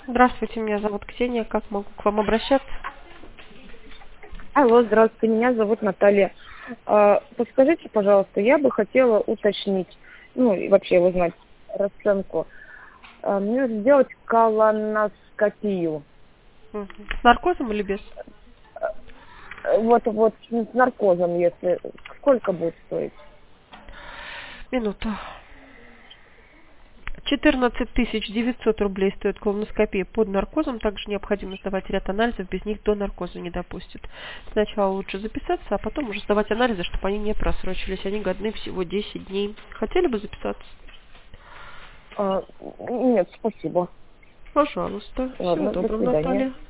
Здравствуйте, меня зовут Ксения. Как могу к вам обращаться? Алло, здравствуйте, меня зовут Наталья. Подскажите, пожалуйста, я бы хотела уточнить, ну и вообще узнать расценку. Мне нужно сделать колоноскопию. Мгм. С наркозом или без? Вот с наркозом, если... Сколько будет стоить? Минуту. 14 900 рублей стоит колоноскопия под наркозом. Также необходимо сдавать ряд анализов, без них до наркоза не допустят. Сначала лучше записаться, а потом уже сдавать анализы, чтобы они не просрочились. Они годны всего 10 дней. Хотели бы записаться? Нет, спасибо. Пожалуйста. Всего Ладно, до доброго, свидания. Наталья.